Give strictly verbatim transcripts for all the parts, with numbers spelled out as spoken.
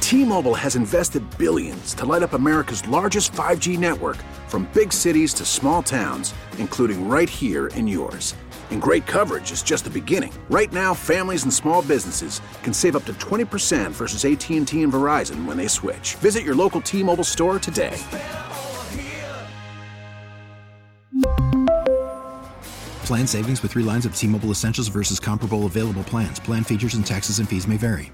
T-Mobile has invested billions to light up America's largest five G network, from big cities to small towns, including right here in yours. And great coverage is just the beginning. Right now, families and small businesses can save up to twenty percent versus A T and T and Verizon when they switch. Visit your local T-Mobile store today. Plan savings with three lines of T-Mobile Essentials versus comparable available plans. Plan features and taxes and fees may vary.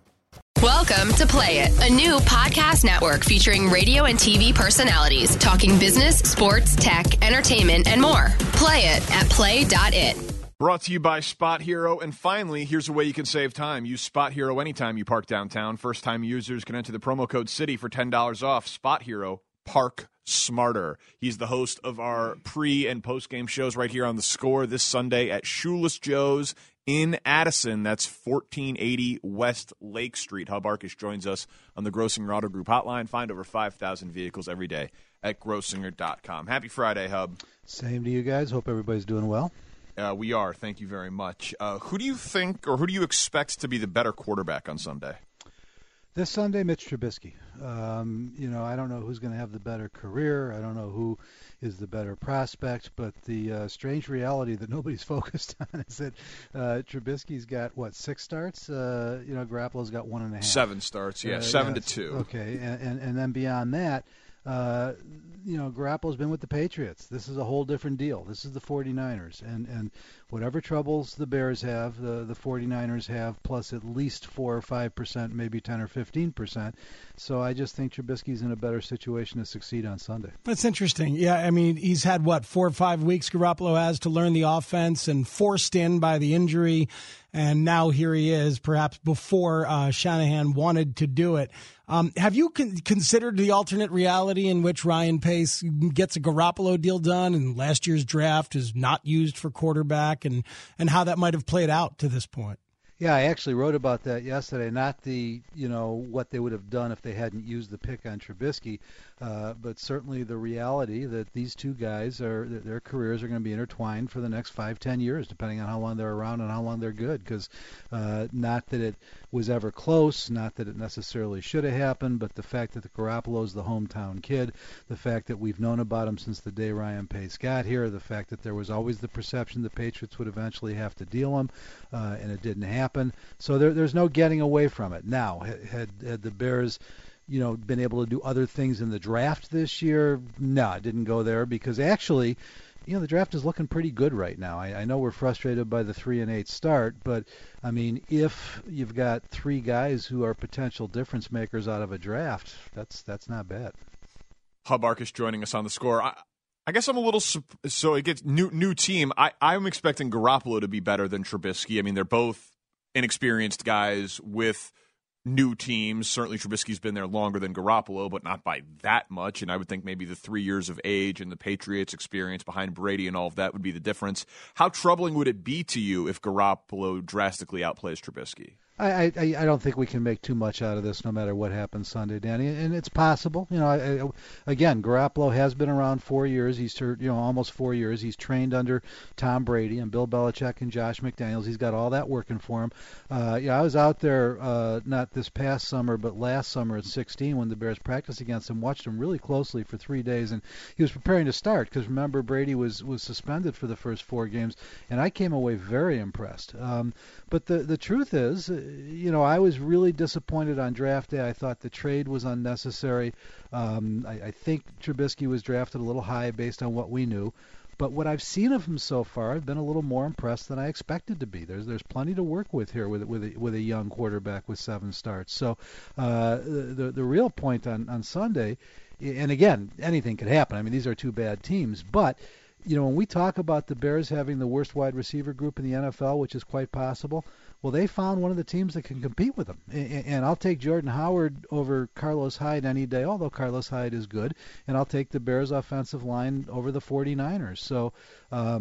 Welcome to Play It, a new podcast network featuring radio and T V personalities talking business, sports, tech, entertainment, and more. Play it at play dot it. Brought to you by Spot Hero. And finally, here's a way you can save time. Use Spot Hero anytime you park downtown. First-time users can enter the promo code CITY for ten dollars off. Spot Hero, park smarter. He's the host of our pre- and post-game shows right here on The Score this Sunday at Shoeless Joe's in Addison. That's fourteen eighty West Lake Street. Hub Arkush joins us on the Grossinger Auto Group hotline. Find over five thousand vehicles every day at grossinger dot com. Happy Friday, Hub. Same to you guys. Hope everybody's doing well. Uh, we are. Thank you very much. Uh, who do you think, or who do you expect to be the better quarterback on Sunday? This Sunday, Mitch Trubisky. Um, you know, I don't know who's going to have the better career. I don't know who is the better prospect. But the uh, strange reality that nobody's focused on is that uh, Trubisky's got, what, six starts? Uh, you know, Garoppolo's got one and a half. Seven starts, yeah, uh, seven yes. to two. Okay, and, and, and then beyond that, uh, you know, Garoppolo's been with the Patriots. This is a whole different deal. This is the 49ers. And, and whatever troubles the Bears have, the, the 49ers have, plus at least four or five percent, maybe ten or fifteen percent. So I just think Trubisky's in a better situation to succeed on Sunday. That's interesting. Yeah, I mean, he's had, what, four or five weeks Garoppolo has to learn the offense and forced in by the injury. And now here he is, perhaps before uh, Shanahan wanted to do it. Um, have you con- considered the alternate reality in which Ryan Pace gets a Garoppolo deal done and last year's draft is not used for quarterback, and, and how that might have played out to this point? Yeah, I actually wrote about that yesterday. Not the, you know, what they would have done if they hadn't used the pick on Trubisky, uh, but certainly the reality that these two guys are, their careers are going to be intertwined for the next five, ten years, depending on how long they're around and how long they're good. Because uh, not that it was ever close, not that it necessarily should have happened, but the fact that the Garoppolo's the hometown kid, the fact that we've known about him since the day Ryan Pace got here, the fact that there was always the perception the Patriots would eventually have to deal him, uh, and it didn't happen. So there, there's no getting away from it. Now, had, had the Bears, you know, been able to do other things in the draft this year? No, it didn't go there because actually, you know, the draft is looking pretty good right now. I, I know we're frustrated by the three and eight start, but I mean, if you've got three guys who are potential difference makers out of a draft, that's that's not bad. Hub Arkush joining us on The Score. I, I guess I'm a little so it gets new new team. I I'm expecting Garoppolo to be better than Trubisky. I mean, they're both inexperienced guys with new teams. Certainly Trubisky's been there longer than Garoppolo, but not by that much. And I would think maybe the three years of age and the Patriots experience behind Brady and all of that would be the difference. How troubling would it be to you if Garoppolo drastically outplays Trubisky? I, I I don't think we can make too much out of this, no matter what happens Sunday, Danny. And it's possible. You know, I, I, again, Garoppolo has been around four years. He's you know almost four years. He's trained under Tom Brady and Bill Belichick and Josh McDaniels. He's got all that working for him. Uh, yeah, I was out there uh, not this past summer, but last summer at sixteen when the Bears practiced against him. Watched him really closely for three days, and he was preparing to start because remember Brady was was suspended for the first four games, and I came away very impressed. Um, but the the truth is. You know, I was really disappointed on draft day. I thought the trade was unnecessary. Um, I, I think Trubisky was drafted a little high based on what we knew. But what I've seen of him so far, I've been a little more impressed than I expected to be. There's there's plenty to work with here with with a, with a young quarterback with seven starts. So uh, the the real point on, on Sunday, and again, anything could happen. I mean, these are two bad teams, but you know, when we talk about the Bears having the worst wide receiver group in the N F L, which is quite possible, well, they found one of the teams that can compete with them. And I'll take Jordan Howard over Carlos Hyde any day, although Carlos Hyde is good. And I'll take the Bears offensive line over the 49ers. So, um,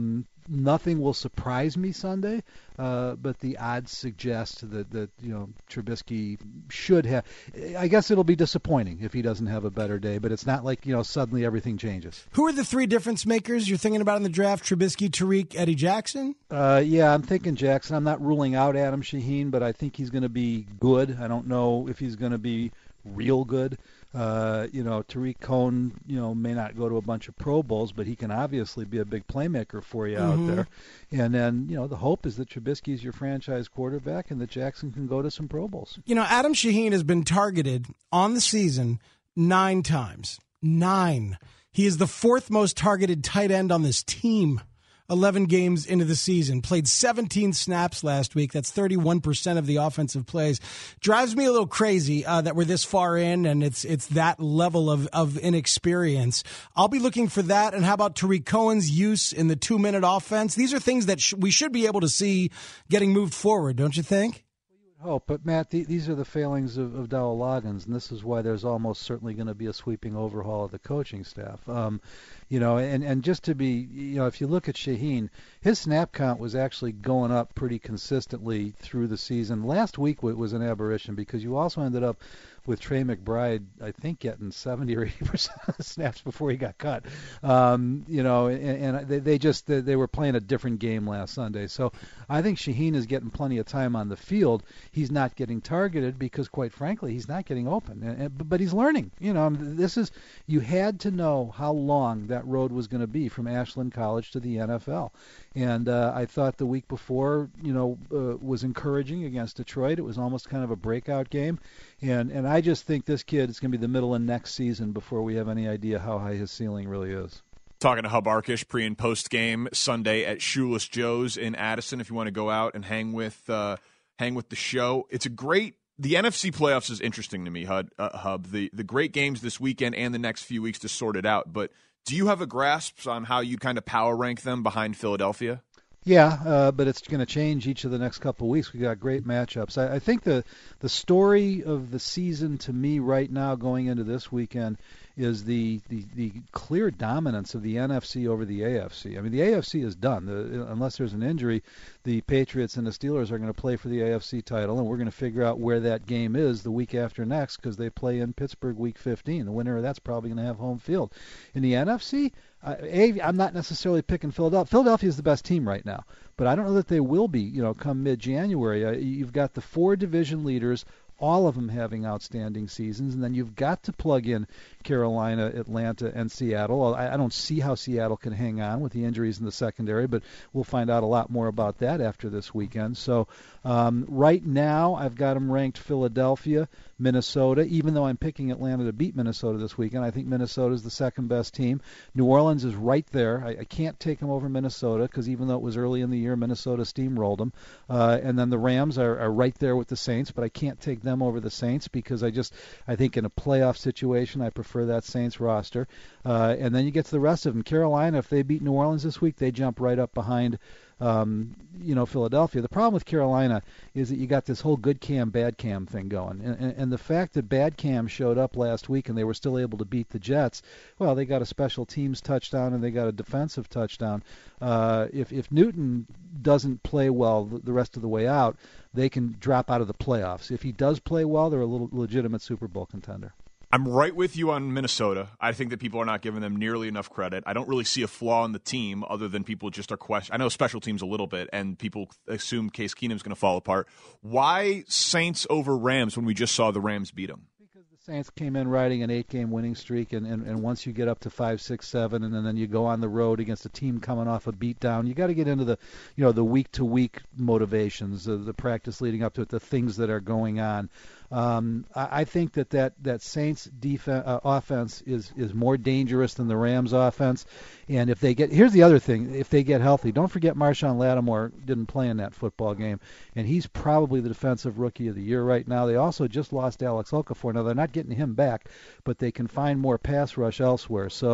nothing will surprise me Sunday, uh, but the odds suggest that, that you know Trubisky should have. I guess it'll be disappointing if he doesn't have a better day, but it's not like you know suddenly everything changes. Who are the three difference makers you're thinking about in the draft? Trubisky, Tariq, Eddie Jackson? Uh, yeah, I'm thinking Jackson. I'm not ruling out Adam Shaheen, but I think he's going to be good. I don't know if he's going to be real good. Uh, you know, Tariq Cohen, you know, may not go to a bunch of Pro Bowls, but he can obviously be a big playmaker for you mm-hmm. out there. And then, you know, the hope is that Trubisky's your franchise quarterback and that Jackson can go to some Pro Bowls. You know, Adam Shaheen has been targeted on the season nine times. Nine. He is the fourth most targeted tight end on this team. eleven games into the season, played seventeen snaps last week. That's thirty-one percent of the offensive plays. Drives me a little crazy uh, that we're this far in and it's it's that level of, of inexperience. I'll be looking for that. And how about Tariq Cohen's use in the two-minute offense? These are things that sh- we should be able to see getting moved forward, don't you think? Oh, but Matt, th- these are the failings of, of Dowell Loggins, and this is why there's almost certainly going to be a sweeping overhaul of the coaching staff. Um, you know, and, and just to be, you know, if you look at Shaheen, his snap count was actually going up pretty consistently through the season. Last week w- was an aberration because you also ended up with Trey McBride, I think, getting seventy or eighty percent of the snaps before he got cut. Um, you know, and, and they, they just they, they were playing a different game last Sunday. So I think Shaheen is getting plenty of time on the field. He's not getting targeted because, quite frankly, he's not getting open. And, and, but he's learning. You know, this is you had to know how long that road was going to be from Ashland College to the N F L. And uh, I thought the week before, you know, uh, was encouraging against Detroit. It was almost kind of a breakout game. And and I just think this kid is going to be the middle of next season before we have any idea how high his ceiling really is. Talking to Hub Arkush pre and post game Sunday at Shoeless Joe's in Addison. If you want to go out and hang with uh, hang with the show, it's a great. The N F C playoffs is interesting to me, Hub. Uh, Hub. The the great games this weekend and the next few weeks to sort it out. But do you have a grasp on how you kind of power rank them behind Philadelphia? Yeah, uh, but it's going to change each of the next couple of weeks. We got great matchups. I, I think the the story of the season to me right now going into this weekend is the, the, the clear dominance of the N F C over the A F C. I mean, the A F C is done. The, unless there's an injury, the Patriots and the Steelers are going to play for the A F C title, and we're going to figure out where that game is the week after next because they play in Pittsburgh week fifteen. The winner of that's probably going to have home field. In the N F C, uh, A, I'm not necessarily picking Philadelphia. Philadelphia is the best team right now, but I don't know that they will be, you know, come mid-January. Uh, you've got the four division leaders, all of them having outstanding seasons, and then you've got to plug in Carolina, Atlanta, and Seattle. I, I don't see how Seattle can hang on with the injuries in the secondary, but we'll find out a lot more about that after this weekend. So um, right now I've got them ranked Philadelphia, Minnesota, even though I'm picking Atlanta to beat Minnesota this weekend. I think Minnesota is the second best team. New Orleans is right there. I, I can't take them over Minnesota because even though it was early in the year, Minnesota steamrolled them. Uh, and then the Rams are, are right there with the Saints, but I can't take them over the Saints because I just I think in a playoff situation I prefer that Saints roster. Uh, and then you get to the rest of them. Carolina, if they beat New Orleans this week, they jump right up behind Um, you know, Philadelphia. The problem with Carolina is that you got this whole good cam, bad cam thing going. And, and, and the fact that bad cam showed up last week and they were still able to beat the Jets, well, they got a special teams touchdown and they got a defensive touchdown. Uh, if, if Newton doesn't play well the, the rest of the way out, they can drop out of the playoffs. If he does play well, they're a little legitimate Super Bowl contender. I'm right with you on Minnesota. I think that people are not giving them nearly enough credit. I don't really see a flaw in the team other than people just are questioning. I know special teams a little bit, and people assume Case Keenum's going to fall apart. Why Saints over Rams when we just saw the Rams beat them? Because the Saints came in riding an eight-game winning streak, and, and, and once you get up to five, six, seven, and then, then you go on the road against a team coming off a beatdown, you got to get into the, you know, the week-to-week motivations, the, the practice leading up to it, the things that are going on. Um, I, I think that that, that Saints defense, uh, offense is, is more dangerous than the Rams offense. And if they get, here's the other thing, if they get healthy, don't forget Marshawn Lattimore didn't play in that football game, and he's probably the defensive rookie of the year right now. They also just lost Alex Okafor. Now they're not getting him back, but they can find more pass rush elsewhere. So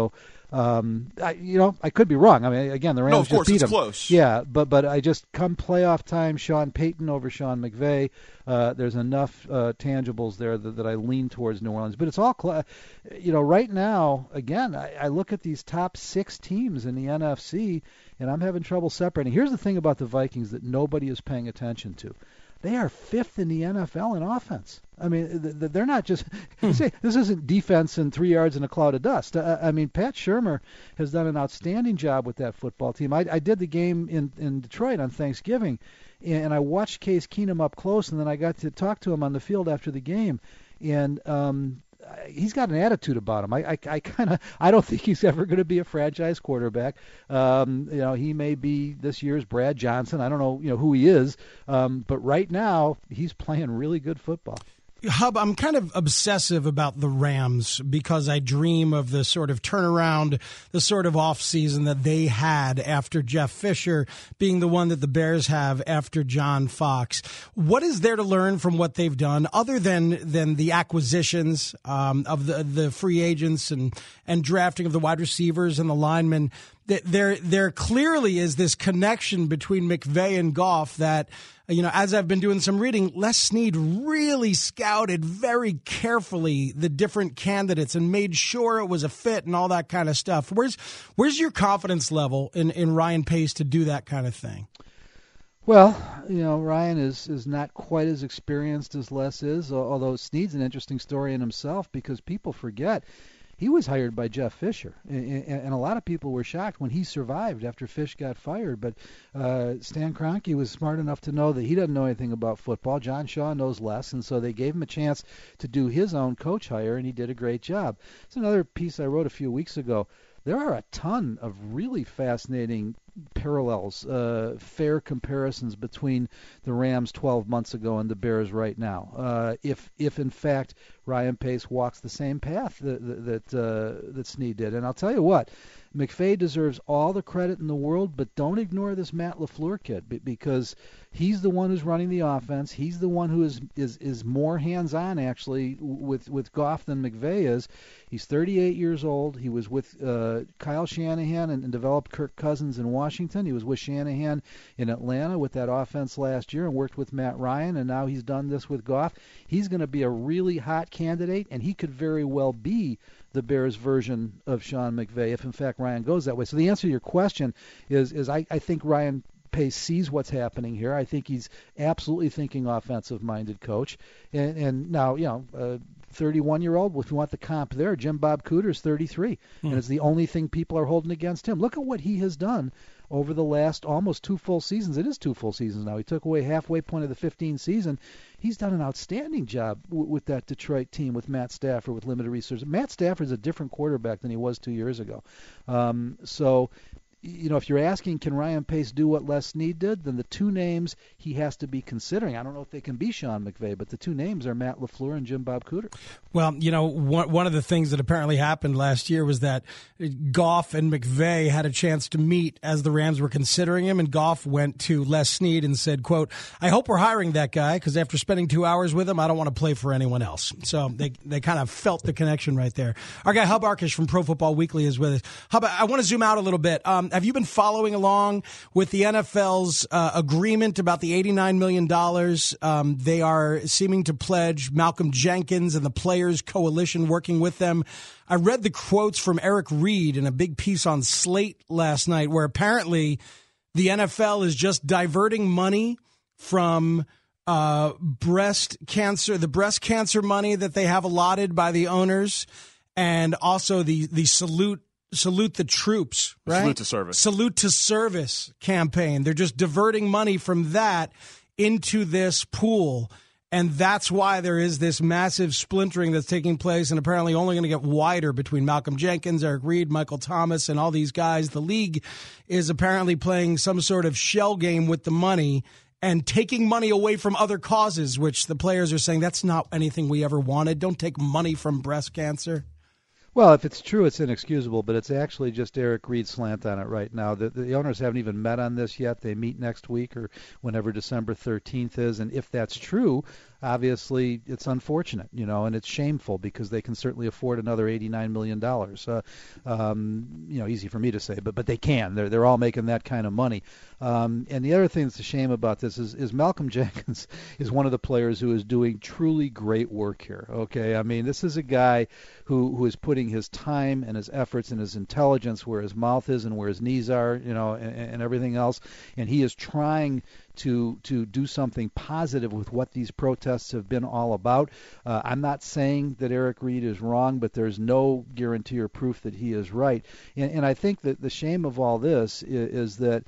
Um, I, you know, I could be wrong. I mean, again, the Rams no, of just course, beat it's them. close. Yeah, but but I just come playoff time, Sean Payton over Sean McVay. Uh, there's enough uh, tangibles there that, that I lean towards New Orleans. But it's all, cl- you know, right now. Again, I, I look at these top six teams in the N F C, and I'm having trouble separating. Here's the thing about the Vikings that nobody is paying attention to. They are fifth in the N F L in offense. I mean, they're not just – say this isn't defense and three yards in a cloud of dust. I mean, Pat Shurmur has done an outstanding job with that football team. I, I did the game in, in Detroit on Thanksgiving, and I watched Case Keenum up close, and then I got to talk to him on the field after the game. And um, he's got an attitude about him. I, I, I kind of I don't think he's ever going to be a franchise quarterback. Um, you know, he may be this year's Brad Johnson. I don't know, you know, who he is. Um, but right now, he's playing really good football. Hub, I'm kind of obsessive about the Rams because I dream of the sort of turnaround, the sort of offseason that they had after Jeff Fisher being the one that the Bears have after John Fox. What is there to learn from what they've done other than than the acquisitions um, of the the free agents and, and drafting of the wide receivers and the linemen? There, there clearly is this connection between McVay and Goff that, you know, as I've been doing some reading, Les Snead really scouted very carefully the different candidates and made sure it was a fit and all that kind of stuff. Where's, where's your confidence level in, in Ryan Pace to do that kind of thing? Well, you know, Ryan is, is not quite as experienced as Les is, although Snead's an interesting story in himself because people forget he was hired by Jeff Fisher, and a lot of people were shocked when he survived after Fish got fired. But uh, Stan Kroenke was smart enough to know that he doesn't know anything about football. John Shaw knows less, and so they gave him a chance to do his own coach hire, and he did a great job. It's another piece I wrote a few weeks ago. There are a ton of really fascinating parallels, uh, fair comparisons between the Rams twelve months ago and the Bears right now. Uh, if, if in fact Ryan Pace walks the same path that that, uh, that Snead did, and I'll tell you what, McVay deserves all the credit in the world, but don't ignore this Matt LaFleur kid because he's the one who's running the offense. He's the one who is is, is more hands-on actually with with Goff than McVay is. He's thirty-eight years old. He was with uh, Kyle Shanahan and, and developed Kirk Cousins in Washington. He was with Shanahan in Atlanta with that offense last year and worked with Matt Ryan, and now he's done this with Goff. He's going to be a really hot candidate, and he could very well be the Bears' version of Sean McVay if, in fact, Ryan goes that way. So the answer to your question is, is I, I think Ryan Pace sees what's happening here. I think he's absolutely thinking offensive-minded coach. And, and now, you know, uh, thirty-one-year-old, if you want the comp there, Jim Bob Cooter is thirty-three, hmm. and it's the only thing people are holding against him. Look at what he has done over the last almost two full seasons. It is two full seasons now. He took away halfway point of the fifteen season. He's done an outstanding job w- with that Detroit team, with Matt Stafford, with limited resources. Matt Stafford's a different quarterback than he was two years ago. Um, so, you know, if you're asking, can Ryan Pace do what Les Snead did, then the two names he has to be considering. I don't know if they can be Sean McVay, but the two names are Matt LaFleur and Jim Bob Cooter. Well, you know, one, one of the things that apparently happened last year was that Goff and McVay had a chance to meet as the Rams were considering him, and Goff went to Les Snead and said, quote, I hope we're hiring that guy because after spending two hours with him, I don't want to play for anyone else. So they they kind of felt the connection right there. Our guy Hub Arkush from Pro Football Weekly is with us. Hub, I want to zoom out a little bit. Um, have you been following along with the N F L's uh, agreement about the eighty-nine million dollars um, they are seeming to pledge Malcolm Jenkins and the Players Coalition working with them? I read the quotes from Eric Reed in a big piece on Slate last night where apparently the N F L is just diverting money from uh, breast cancer, the breast cancer money that they have allotted by the owners, and also the, the salute Salute the troops, right? Salute to service. Salute to service campaign. They're just diverting money from that into this pool. And that's why there is this massive splintering that's taking place and apparently only going to get wider between Malcolm Jenkins, Eric Reed, Michael Thomas, and all these guys. The league is apparently playing some sort of shell game with the money and taking money away from other causes, which the players are saying that's not anything we ever wanted. Don't take money from breast cancer. Well, if it's true, it's inexcusable, but it's actually just Eric Reed's slant on it right now. The, the owners haven't even met on this yet. They meet next week or whenever December thirteenth is, and if that's true, obviously it's unfortunate, you know, and it's shameful because they can certainly afford another eighty-nine million dollars. Uh, um, you know, easy for me to say, but but they can. They're they're all making that kind of money. Um, and the other thing that's a shame about this is, is Malcolm Jenkins is one of the players who is doing truly great work here. Okay, I mean, this is a guy who who is putting his time and his efforts and his intelligence where his mouth is and where his knees are, you know, and, and everything else. And he is trying to to do something positive with what these protests have been all about. Uh, I'm not saying that Eric Reed is wrong, but there's no guarantee or proof that he is right. And, and I think that the shame of all this is, is that,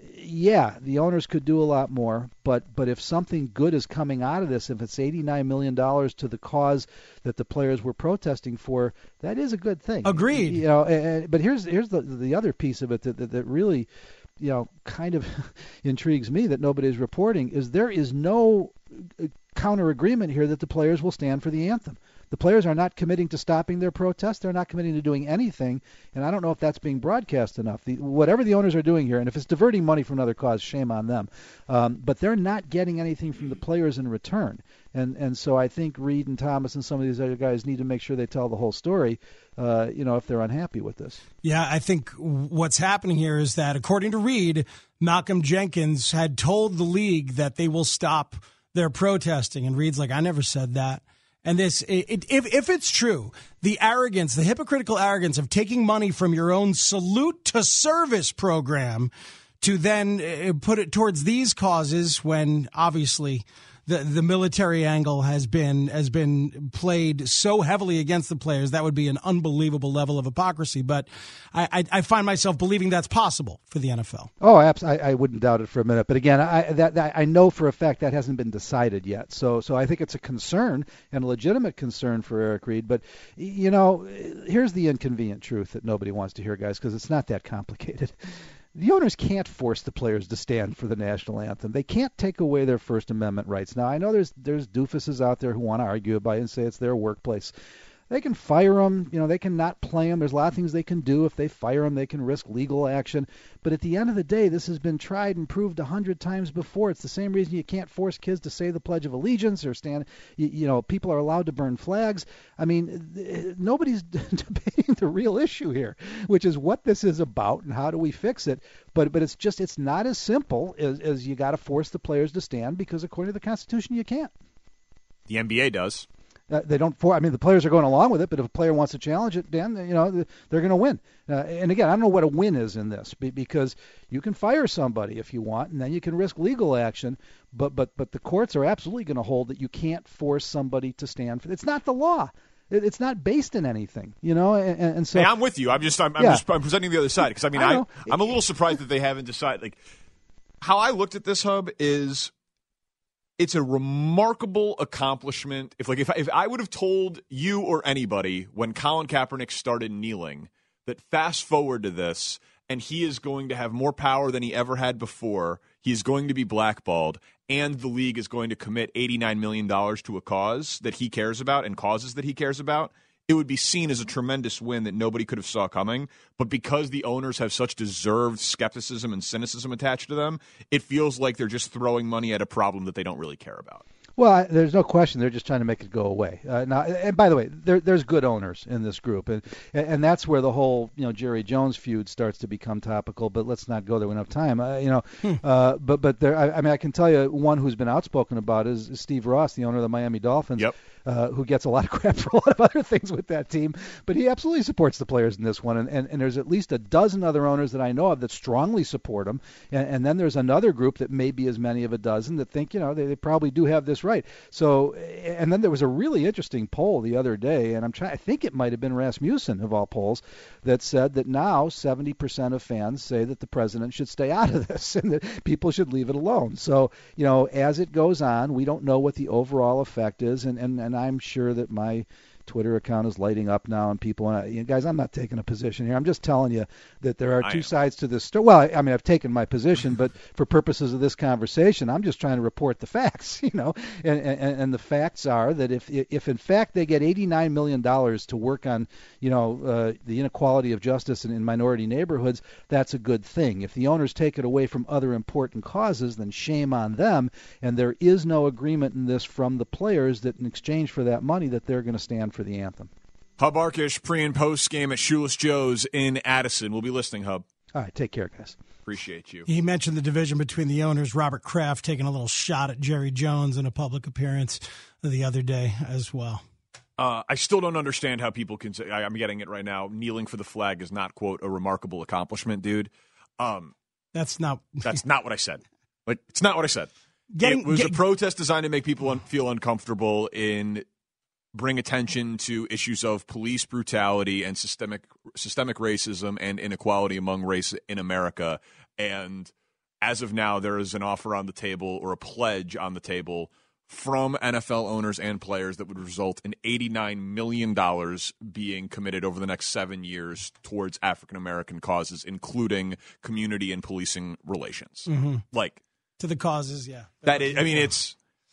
yeah, the owners could do a lot more, but but if something good is coming out of this, if it's eighty-nine million dollars to the cause that the players were protesting for, that is a good thing. Agreed. You know, and, but here's here's the the other piece of it that that, that really, you know, kind of intrigues me that nobody's reporting is there is no counter agreement here that the players will stand for the anthem. The players are not committing to stopping their protest. They're not committing to doing anything, and I don't know if that's being broadcast enough. The, whatever the owners are doing here, and if it's diverting money from another cause, shame on them. Um, but they're not getting anything from the players in return. And and so I think Reed and Thomas and some of these other guys need to make sure they tell the whole story, uh, you know, if they're unhappy with this. Yeah, I think what's happening here is that, according to Reed, Malcolm Jenkins had told the league that they will stop their protesting. And Reed's like, I never said that. And this, it, if if it's true, the arrogance, the hypocritical arrogance of taking money from your own salute to service program to then put it towards these causes when obviously the the military angle has been has been played so heavily against the players, that would be an unbelievable level of hypocrisy. But I, I, I find myself believing that's possible for the N F L. Oh, I, I wouldn't doubt it for a minute. But again, I that, that I know for a fact that hasn't been decided yet. So so I think it's a concern and a legitimate concern for Eric Reed. But you know, here's the inconvenient truth that nobody wants to hear, guys, because it's not that complicated. The owners can't force the players to stand for the national anthem. They can't take away their First Amendment rights. Now, I know there's there's doofuses out there who want to argue about it and say it's their workplace. They can fire them. You know, they can not play them. There's a lot of things they can do. If they fire them, they can risk legal action. But at the end of the day, this has been tried and proved a hundred times before. It's the same reason you can't force kids to say the Pledge of Allegiance or stand. You, you know, people are allowed to burn flags. I mean, nobody's debating the real issue here, which is what this is about and how do we fix it. But but it's just it's not as simple as, as you got to force the players to stand because according to the Constitution, you can't. The N B A does. Uh, they don't. For, I mean, the players are going along with it, but if a player wants to challenge it, Dan, you know, they're going to win. Uh, and again, I don't know what a win is in this, because you can fire somebody if you want, and then you can risk legal action. But but but the courts are absolutely going to hold that you can't force somebody to stand for. It's not the law. It, it's not based in anything, you know. And, and so, hey, I'm with you. I'm just I'm, I'm yeah. just I'm presenting the other side because I mean I I I'm a little surprised that they haven't decided. Like how I looked at this, Hub, is. It's a remarkable accomplishment. If like if I, if I would have told you or anybody when Colin Kaepernick started kneeling that fast forward to this and he is going to have more power than he ever had before, he is going to be blackballed, and the league is going to commit eighty-nine million dollars to a cause that he cares about and causes that he cares about, it would be seen as a tremendous win that nobody could have saw coming. But because the owners have such deserved skepticism and cynicism attached to them, it feels like they're just throwing money at a problem that they don't really care about. Well, I, there's no question they're just trying to make it go away. Uh, now, and by the way, there, there's good owners in this group, and and that's where the whole you know Jerry Jones feud starts to become topical. But let's not go there. We don't have time. Uh, you know, hmm. uh, but but there, I, I mean, I can tell you one who's been outspoken about it is, is Steve Ross, the owner of the Miami Dolphins. Yep. Uh, who gets a lot of crap for a lot of other things with that team, but he absolutely supports the players in this one. And, and, and there's at least a dozen other owners that I know of that strongly support him. And, and then there's another group that may be as many of a dozen that think, you know, they, they probably do have this right. So, and then there was a really interesting poll the other day, and I'm trying, I think it might have been Rasmussen of all polls, that said that now seventy percent of fans say that the president should stay out of this and that people should leave it alone. So, you know, as it goes on, we don't know what the overall effect is, and, and, and I'm sure that my Twitter account is lighting up now, and people, and I, you know, guys, I'm not taking a position here. I'm just telling you that there are I two am. sides to this story. Well, I, I mean, I've taken my position, but for purposes of this conversation, I'm just trying to report the facts, you know. And and, and the facts are that if if in fact they get eighty-nine million dollars to work on, you know, uh, the inequality of justice in, in minority neighborhoods, that's a good thing. If the owners take it away from other important causes, then shame on them. And there is no agreement in this from the players that in exchange for that money that they're going to stand for the anthem. Hub Arkish, pre and post game at Shoeless Joe's in Addison. We'll be listening, Hub. All right, take care, guys. Appreciate you. He mentioned the division between the owners. Robert Kraft taking a little shot at Jerry Jones in a public appearance the other day as well. Uh, I still don't understand how people can say, I, I'm getting it right now, kneeling for the flag is not, quote, a remarkable accomplishment, dude. Um, That's not. that's not what I said. Like, it's not what I said. Getting, it was get, a protest designed to make people un- feel uncomfortable in bring attention to issues of police brutality and systemic systemic racism and inequality among race in America. And as of now, there is an offer on the table or a pledge on the table from N F L owners and players that would result in eighty-nine million dollars being committed over the next seven years towards African-American causes, including community and policing relations. Mm-hmm. Like, to the causes, yeah. that is, I mean, it's,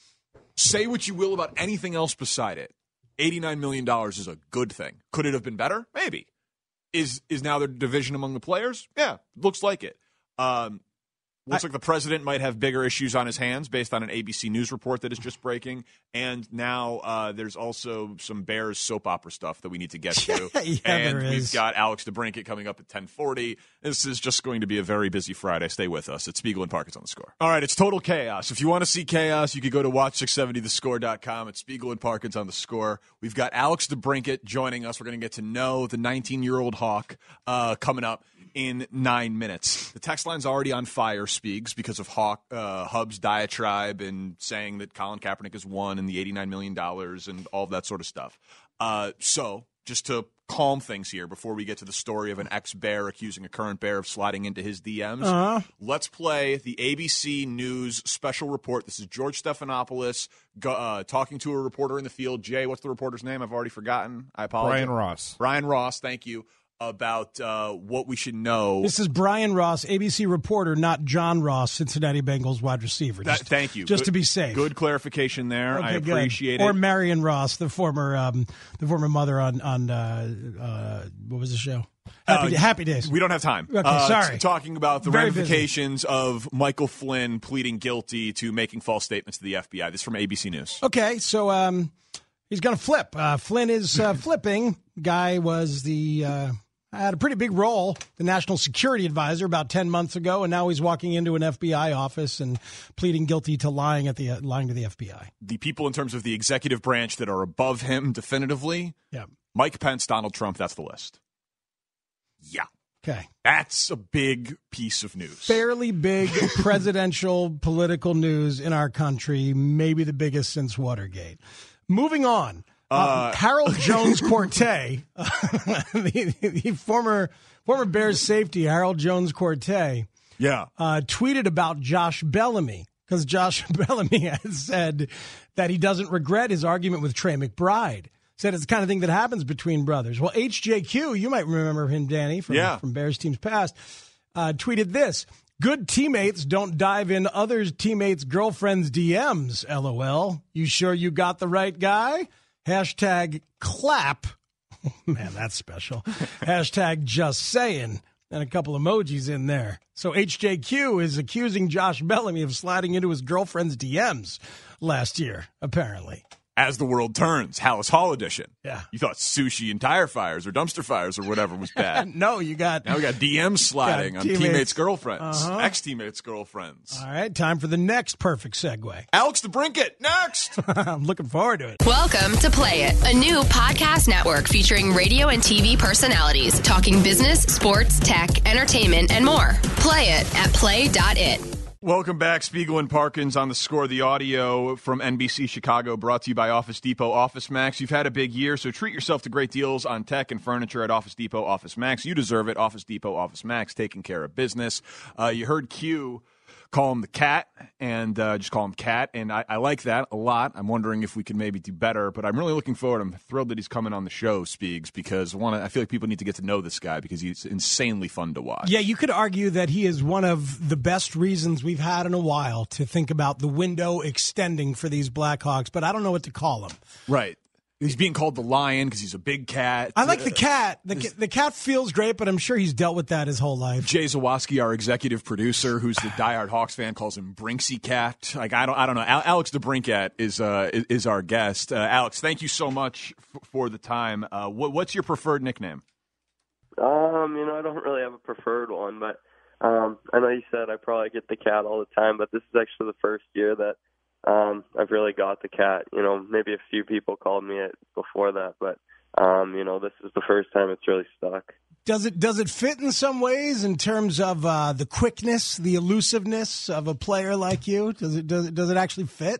say what you will about anything else beside it. eighty-nine million dollars is a good thing. Could it have been better? Maybe. Is is now the division among the players? Yeah, looks like it. Um, looks I, like the president might have bigger issues on his hands based on an A B C News report that is just breaking. And now uh, there's also some Bears soap opera stuff that we need to get to. yeah, and there we've is. got Alex DeBrincat coming up at ten forty. This is just going to be a very busy Friday. Stay with us. It's Spiegel and Parkins on the Score. All right, it's total chaos. If you want to see chaos, you could go to watch six seventy the score dot com. It's Spiegel and Parkins on the Score. We've got Alex DeBrincat joining us. We're going to get to know the nineteen-year-old Hawk uh, coming up in nine minutes. The text line's already on fire, Spiegs, because of Hawk, uh, Hub's diatribe and saying that Colin Kaepernick has won and the eighty-nine million dollars and all of that sort of stuff. Uh, so, just to calm things here before we get to the story of an ex-Bear accusing a current Bear of sliding into his D Ms, uh-huh. let's play the A B C News special report. This is George Stephanopoulos uh, talking to a reporter in the field. Jay, what's the reporter's name? I've already forgotten. I apologize. Brian Ross. Brian Ross, thank you. About uh, what we should know. This is Brian Ross, A B C reporter, not John Ross, Cincinnati Bengals wide receiver. That, just, thank you. Just good, to be safe. Good clarification there. Okay, I appreciate good. it. Or Marion Ross, the former um, the former mother on on uh, uh, what was the show? Happy, uh, Happy Days. We don't have time. Okay, uh, sorry. T- talking about the Very ramifications busy. of Michael Flynn pleading guilty to making false statements to the F B I. This is from A B C News. Okay, so um, he's going to flip. Uh, Flynn is uh, flipping. Guy was the. Uh, had a pretty big role, the national security advisor, about ten months ago, and now he's walking into an F B I office and pleading guilty to lying at the uh, lying to the F B I. The people in terms of the executive branch that are above him definitively, yeah. Mike Pence, Donald Trump, that's the list. Yeah. Okay. That's a big piece of news. Fairly big presidential political news in our country, maybe the biggest since Watergate. Moving on. Uh, um, Harold Jones Corte, uh, the, the former former Bears safety, Harold Jones Corte, yeah, uh, tweeted about Josh Bellamy because Josh Bellamy has said that he doesn't regret his argument with Trey McBride. Said it's the kind of thing that happens between brothers. Well, H J Q, you might remember him, Danny, from, yeah. from Bears teams past, uh, tweeted this. Good teammates don't dive in other teammates' girlfriends' D Ms, LOL. You sure you got the right guy? Hashtag clap. Man, that's special. Hashtag just saying. And a couple emojis in there. So H J Q is accusing Josh Bellamy of sliding into his girlfriend's D Ms last year, apparently. As the World Turns, Hallis Hall edition. Yeah. You thought sushi and tire fires or dumpster fires or whatever was bad. No, you got... Now we got D Ms sliding got on teammates. teammates' girlfriends, uh-huh. ex-teammates' girlfriends. All right, time for the next perfect segue. Alex DeBrincat, next! I'm looking forward to it. Welcome to Play It, a new podcast network featuring radio and T V personalities talking business, sports, tech, entertainment, and more. Play it at play dot it. Welcome back, Spiegel and Parkins on the Score. The audio from N B C Chicago brought to you by Office Depot Office Max. You've had a big year, so treat yourself to great deals on tech and furniture at Office Depot Office Max. You deserve it. Office Depot Office Max, taking care of business. Uh, you heard Q call him the Cat, and uh, just call him Cat, and I, I like that a lot. I'm wondering if we can maybe do better, but I'm really looking forward. I'm thrilled that he's coming on the show, Speegs, because I, wanna, I feel like people need to get to know this guy because he's insanely fun to watch. Yeah, you could argue that he is one of the best reasons we've had in a while to think about the window extending for these Blackhawks, but I don't know what to call him. Right. He's being called the Lion because he's a big cat. I like the cat. The, the cat feels great, but I'm sure he's dealt with that his whole life. Jay Zawoski, our executive producer, who's the diehard Hawks fan, calls him Brinksy Cat. Like I don't, I don't know. Alex DeBrincat is uh, is, is our guest. Uh, Alex, thank you so much f- for the time. Uh, what, what's your preferred nickname? Um, you know, I don't really have a preferred one, but um, I know you said I probably get the Cat all the time, but this is actually the first year that. Um, I've really got the Cat. You know, maybe a few people called me it before that, but um, you know, this is the first time it's really stuck. Does it does it fit in some ways in terms of uh, the quickness, the elusiveness of a player like you? Does it does it does it actually fit?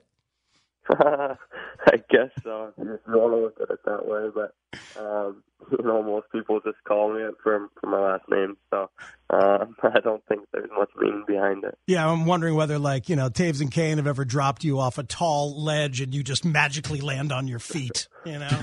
I guess so. I just want to look at it that way, but um, you know, most people just call me it for for my last name, so uh, I don't think there's much meaning behind it. Yeah, I'm wondering whether, like, you know, Taves and Kane have ever dropped you off a tall ledge and you just magically land on your feet. You know.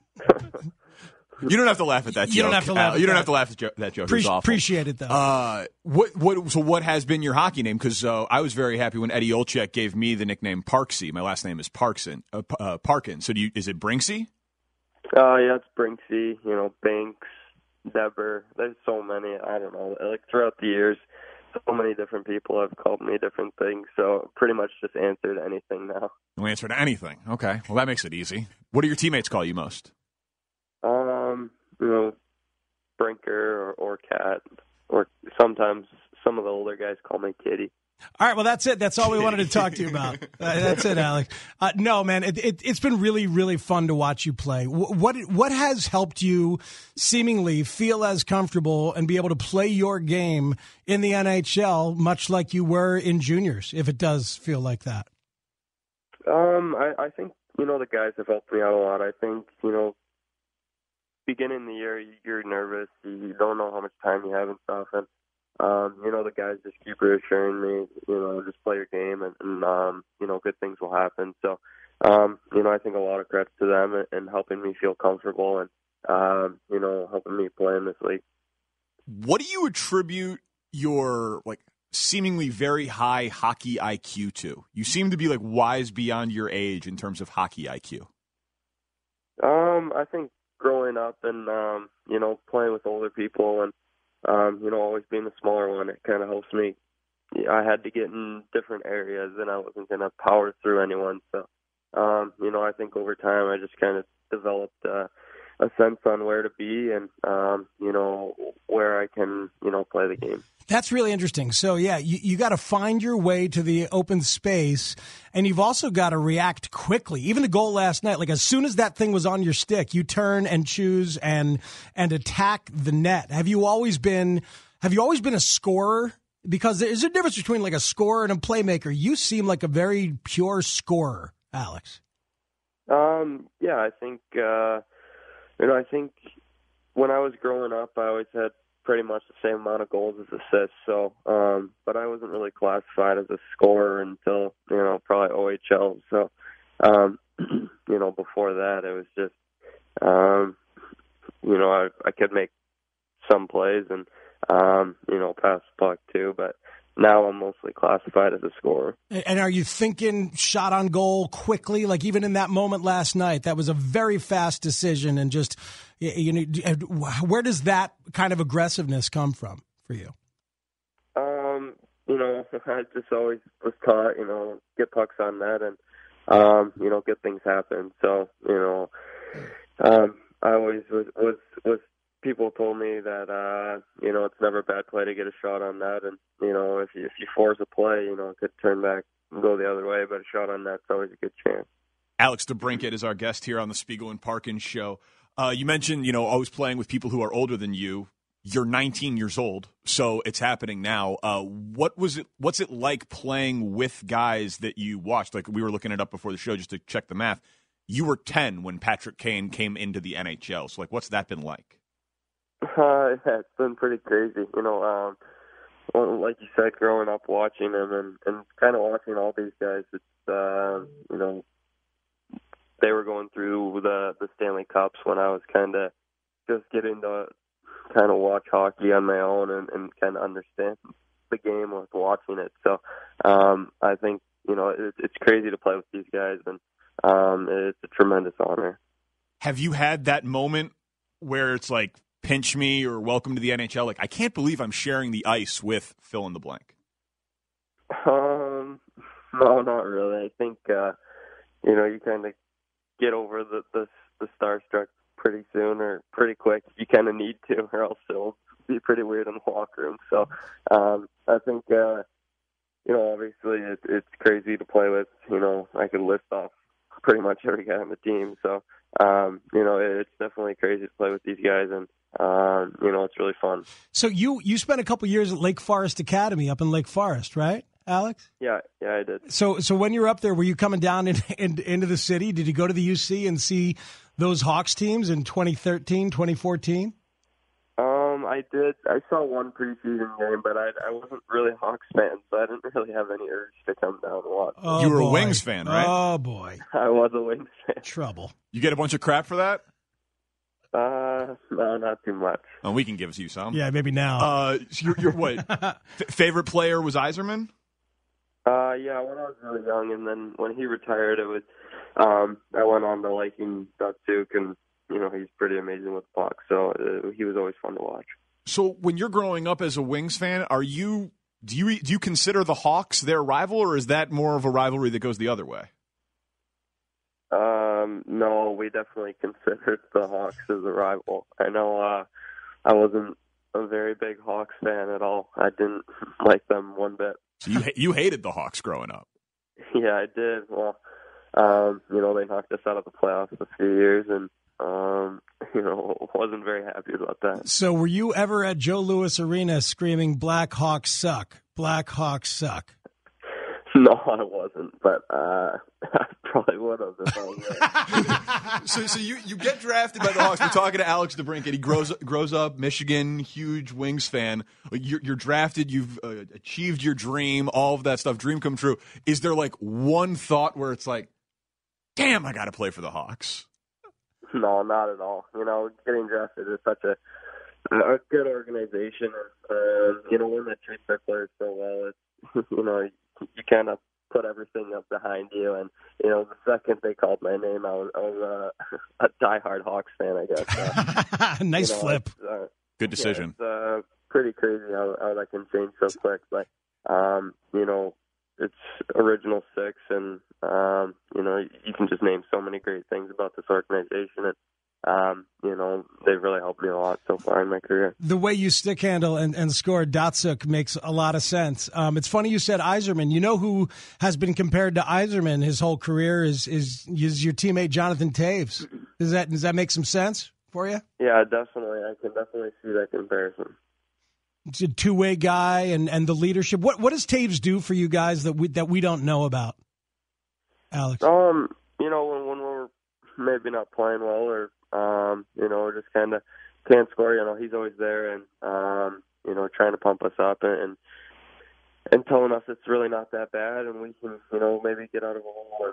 You don't have to laugh at that joke. You don't have to laugh. Uh, at you don't that. have to laugh at jo- that joke. Pre- It was awful. Appreciate it though. Uh, what what so what has been your hockey name? Because uh, I was very happy when Eddie Olczyk gave me the nickname Parksy. My last name is Parkson. Uh, uh, Parkin. So do you, is it Brinksy? Uh, yeah, it's Brinksy. You know, Banks, Deber. There's so many. I don't know. Like throughout the years, so many different people have called me different things. So pretty much just answered anything now. No answer to anything. Okay. Well, that makes it easy. What do your teammates call you most? Um. You know, Brinker or, or Cat, or sometimes some of the older guys call me Kitty. All right, well, that's it. That's all we wanted to talk to you about. Uh, that's it, Alex. Uh, no, man, it, it, it's been really, really fun to watch you play. What what has helped you seemingly feel as comfortable and be able to play your game in the N H L, much like you were in juniors, if it does feel like that? Um, I, I think, you know, the guys have helped me out a lot. I think, you know, beginning of the year, you're nervous. You don't know how much time you have and stuff. And, um, you know, the guys just keep reassuring me, you know, just play your game and, and um, you know, good things will happen. So, um, you know, I think a lot of credit to them and, and helping me feel comfortable and, um, you know, helping me play in this league. What do you attribute your, like, seemingly very high hockey I Q to? You seem to be, like, wise beyond your age in terms of hockey I Q. Um, I think growing up and, um, you know, playing with older people and, um, you know, always being the smaller one, it kind of helps me. I had to get in different areas and I wasn't going to power through anyone. So, um, you know, I think over time I just kind of developed uh, a sense on where to be and, um, you know, where I can, you know, play the game. That's really interesting. So, yeah, you, you got to find your way to the open space, and you've also got to react quickly. Even the goal last night, like as soon as that thing was on your stick, you turn and choose and and attack the net. Have you always been have you always been a scorer? Because there's a difference between like a scorer and a playmaker. You seem like a very pure scorer, Alex. Um, yeah, I think uh, you know, I think when I was growing up, I always had pretty much the same amount of goals as assists. So, um, but I wasn't really classified as a scorer until, you know, probably O H L. So, um, you know, before that, it was just, um, you know, I, I could make some plays and, um, you know, pass the puck too, but now I'm mostly classified as a scorer. And are you thinking shot on goal quickly? Like even in that moment last night, that was a very fast decision. And just, you know, where does that kind of aggressiveness come from for you? Um, you know, I just always was taught, you know, get pucks on net and, um, you know, good things happen. So, you know, um, I always was, was, was, people told me that, uh, you know, it's never a bad play to get a shot on net. And, you know, if you, if you force a play, you know, it could turn back and go the other way, but a shot on net's always a good chance. Alex DeBrincat is our guest here on the Spiegel and Parkin show. Uh, you mentioned, you know, always playing with people who are older than you. You're nineteen years old, so it's happening now. Uh, what was it? What's it like playing with guys that you watched? Like we were looking it up before the show just to check the math. You were ten when Patrick Kane came into the N H L. So, like, what's that been like? Uh, yeah, it's been pretty crazy. You know, um, well, like you said, growing up watching him and, and kind of watching all these guys, it's, uh, you know, they were going through the, the Stanley Cups when I was kind of just getting to kind of watch hockey on my own and, and kind of understand the game with watching it. So um, I think, you know, it, it's crazy to play with these guys, and um, it's a tremendous honor. Have you had that moment where it's like, pinch me or welcome to the N H L? Like, I can't believe I'm sharing the ice with fill in the blank. Um, no, not really. I think, uh, you know, you kind of get over the, the, the starstruck pretty soon or pretty quick. You kind of need to, or else it'll be pretty weird in the locker room. So um, I think, uh, you know, obviously it, it's crazy to play with. You know, I could list off pretty much every guy on the team. So, um, you know, it's definitely crazy to play with these guys, and Um, you know, it's really fun. So you, you spent a couple years at Lake Forest Academy up in Lake Forest, right, Alex? Yeah, yeah, I did. So so when you were up there, were you coming down in, in, into the city? Did you go to the U C and see those Hawks teams in twenty thirteen, twenty fourteen? Um, I did. I saw one preseason game, but I, I wasn't really a Hawks fan, so I didn't really have any urge to come down and watch. Oh, you were boy. a Wings fan, right? Oh, boy. I was a Wings fan. Trouble. You get a bunch of crap for that? Uh, no, not too much. Oh, we can give you some. Yeah, maybe now. Uh, so you're, you're what? F- favorite player was Yzerman? Uh, yeah, when I was really young, and then when he retired, it was, um, I went on to liking Datsyuk, and, you know, he's pretty amazing with the puck, so uh, he was always fun to watch. So when you're growing up as a Wings fan, are you do you do you consider the Hawks their rival, or is that more of a rivalry that goes the other way? Um, no, we definitely considered the Hawks as a rival. I know uh, I wasn't a very big Hawks fan at all. I didn't like them one bit. So you you hated the Hawks growing up? Yeah, I did. Well, um, you know, they knocked us out of the playoffs a few years, and um, you know, wasn't very happy about that. So were you ever at Joe Louis Arena screaming, Black Hawks suck, Black Hawks suck? No, I wasn't, but uh, I probably would have if I was there. so, so you, you get drafted by the Hawks. We're talking to Alex DeBrincat. He grows grows up Michigan, huge Wings fan. You're, you're drafted. You've uh, achieved your dream. All of that stuff, dream come true. Is there like one thought where it's like, damn, I got to play for the Hawks? No, not at all. You know, getting drafted is such a a good organization, and uh, you know, one that treats their players so well. It's, you know, you kind of put everything up behind you, and you know, the second they called my name, I was, I was uh, a diehard Hawks fan, I guess. Uh, nice you know, flip. Uh, Good decision. Yeah, it's uh, pretty crazy how, how that can change so quick, but um, you know, it's original six, and um, you know, you can just name so many great things about this organization, and um, you know, they've really helped me a lot so far in my career. The way you stick handle and, and score Datsyuk makes a lot of sense. Um, it's funny you said Yzerman. You know who has been compared to Yzerman his whole career is is, is your teammate Jonathan Toews. Does that does that make some sense for you? Yeah, definitely. I can definitely see that comparison. It's a two-way guy and, and the leadership. What what does Toews do for you guys that we that we don't know about, Alex? Um, you know, when when we're maybe not playing well, or um, you know, we're just kind of can't score. You know, he's always there, and um, you know, trying to pump us up and and telling us it's really not that bad, and we can, you know, maybe get out of a hole.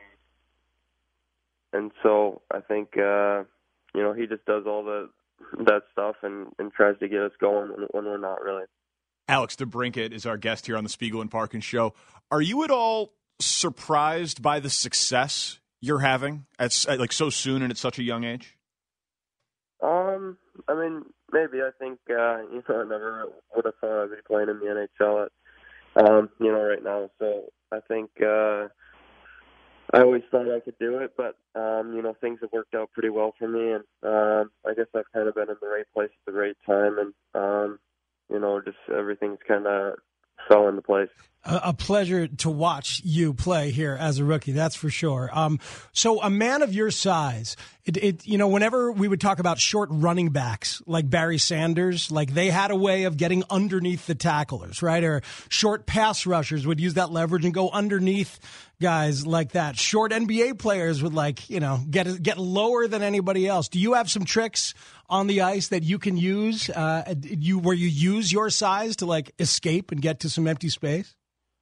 And, and so I think uh, you know, he just does all the that stuff and, and tries to get us going when, when we're not really. Alex DeBrincat is our guest here on the Spiegel and Parkin Show. Are you at all surprised by the success you're having at, at like so soon and at such a young age? Um, I mean, maybe. I think uh, you know, I never would have thought I'd be playing in the N H L at, um, you know, right now. So I think uh, I always thought I could do it, but um, you know, things have worked out pretty well for me, and um, I guess I've kind of been in the right place at the right time, and um, you know, just everything's kind of fell into place. A, a pleasure to watch you play here as a rookie, that's for sure. Um, so a man of your size, it, it, you know, whenever we would talk about short running backs like Barry Sanders, like they had a way of getting underneath the tacklers, right? Or short pass rushers would use that leverage and go underneath guys like that. Short N B A players would like, you know, get get lower than anybody else. Do you have some tricks on the ice that you can use, uh, you where you use your size to like escape and get to some empty space?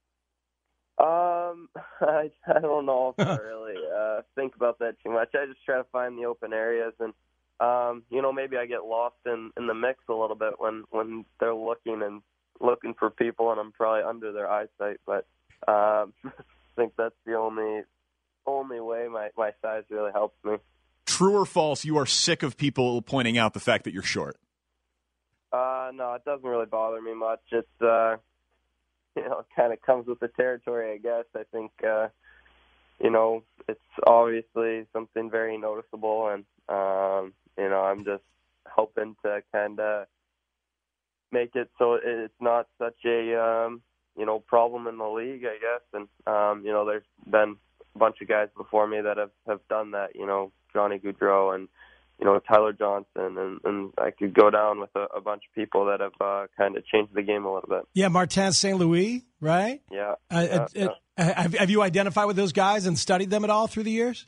Um, I, I don't know if I really uh, think about that too much. I just try to find the open areas, and um, you know, maybe I get lost in, in the mix a little bit when, when they're looking and looking for people, and I'm probably under their eyesight. But um, I think that's the only only way my, my size really helps me. True or false? You are sick of people pointing out the fact that you're short. Uh, no, it doesn't really bother me much. It's uh. You know, it kind of comes with the territory, I guess. I think, uh, you know, it's obviously something very noticeable, and, um, you know, I'm just hoping to kind of make it so it's not such a, um, you know, problem in the league, I guess. And, um, you know, there's been a bunch of guys before me that have, have done that, you know, Johnny Gaudreau and, you know, Tyler Johnson, and, and I could go down with a, a bunch of people that have uh, kind of changed the game a little bit. Yeah, Martin Saint Louis, right? Yeah. Uh, yeah, uh, yeah. Uh, have, have you identified with those guys and studied them at all through the years?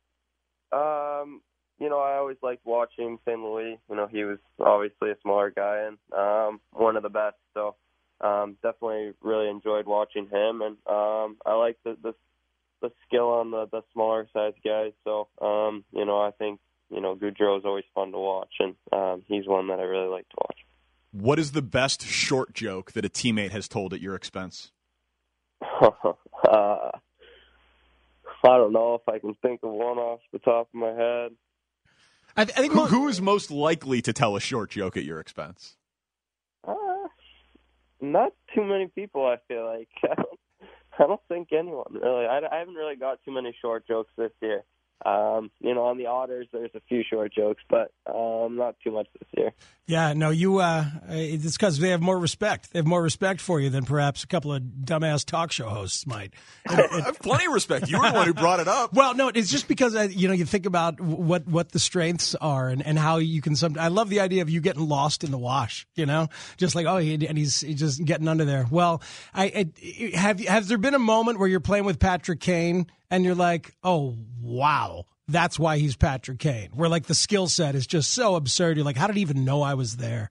Um, you know, I always liked watching Saint Louis. You know, he was obviously a smaller guy and um, one of the best. So um, definitely really enjoyed watching him, and um, I like the, the the skill on the, the smaller size guys. So um, you know, I think. You know, Gaudreau is always fun to watch, and um, he's one that I really like to watch. What is the best short joke that a teammate has told at your expense? uh, I don't know if I can think of one off the top of my head. I, th- I think who, most- who is most likely to tell a short joke at your expense? Uh, not too many people, I feel like. I don't, I don't think anyone, really. I, I haven't really got too many short jokes this year. Um, you know, on the Otters, there's a few short jokes, but um, not too much this year. Yeah, no, you. Uh, it's because they have more respect. They have more respect for you than perhaps a couple of dumbass talk show hosts might. I have plenty of respect. You were the one who brought it up. Well, no, it's just because uh, you know you think about what, what the strengths are and, and how you can. Some, I love the idea of you getting lost in the wash. You know, just like oh, he, and he's, he's just getting under there. Well, I, I have. Has there been a moment where you're playing with Patrick Kane and you're like, oh wow, that's why he's Patrick Kane? Where like the skill set is just so absurd. You're like, how did he even know I was there?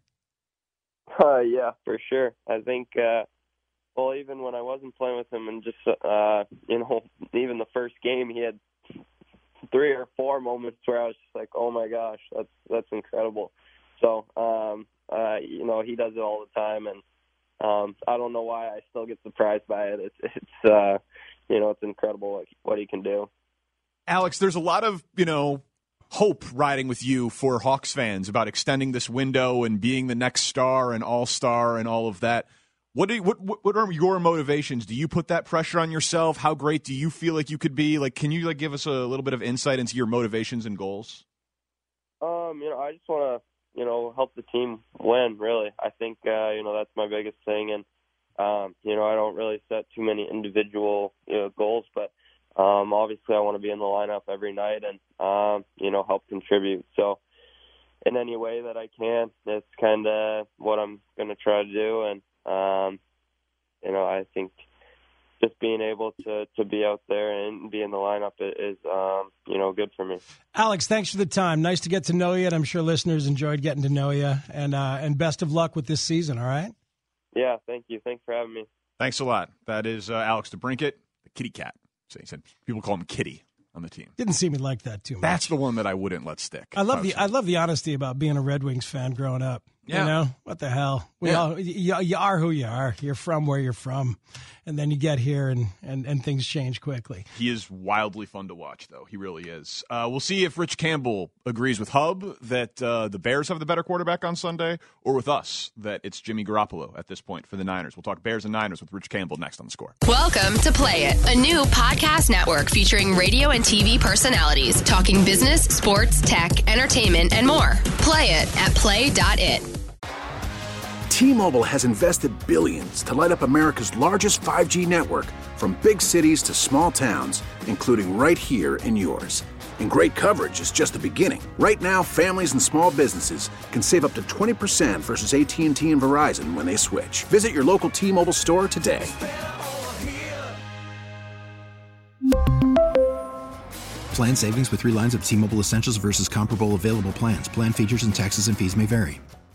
Uh, yeah, for sure. I think, uh, well, even when I wasn't playing with him and just, uh, you know, even the first game, he had three or four moments where I was just like, oh my gosh, that's, that's incredible. So, um, uh, you know, he does it all the time, and um, I don't know why I still get surprised by it. It's, it's uh, you know, it's incredible what, what he can do. Alex, there's a lot of, you know, hope riding with you for Hawks fans about extending this window and being the next star and all-star and all of that. What, do you, what what are your motivations? Do you put that pressure on yourself? How great do you feel like you could be? Like, can you like give us a little bit of insight into your motivations and goals? Um, you know, I just want to, you know, help the team win, really. I think, uh, you know, that's my biggest thing. And, um, you know, I don't really set too many individual, you know, goals, but um, obviously I want to be in the lineup every night and, um, you know, help contribute. So in any way that I can, that's kind of what I'm going to try to do. And, um, you know, I think just being able to, to be out there and be in the lineup is, um, you know, good for me. Alex, thanks for the time. Nice to get to know you, and I'm sure listeners enjoyed getting to know you. And uh, and best of luck with this season, all right? Yeah, thank you. Thanks for having me. Thanks a lot. That is uh, Alex DeBrincat, the kitty cat. So he said people call him Kitty on the team. Didn't seem to like that too much. That's the one that I wouldn't let stick. I love the I love the honesty about being a Red Wings fan growing up. Yeah. You know, what the hell? We Yeah. all you, you are who you are. You're from where you're from. And then you get here and, and, and things change quickly. He is wildly fun to watch, though. He really is. Uh, we'll see if Rich Campbell agrees with Hub that uh, the Bears have the better quarterback on Sunday, or with us that it's Jimmy Garoppolo at this point for the Niners. We'll talk Bears and Niners with Rich Campbell next on The Score. Welcome to Play It, a new podcast network featuring radio and T V personalities talking business, sports, tech, entertainment, and more. Play it at play dot it. T-Mobile has invested billions to light up America's largest five G network, from big cities to small towns, including right here in yours. And great coverage is just the beginning. Right now, families and small businesses can save up to twenty percent versus A T and T and Verizon when they switch. Visit your local T-Mobile store today. Plan savings with three lines of T-Mobile Essentials versus comparable available plans. Plan features and taxes and fees may vary.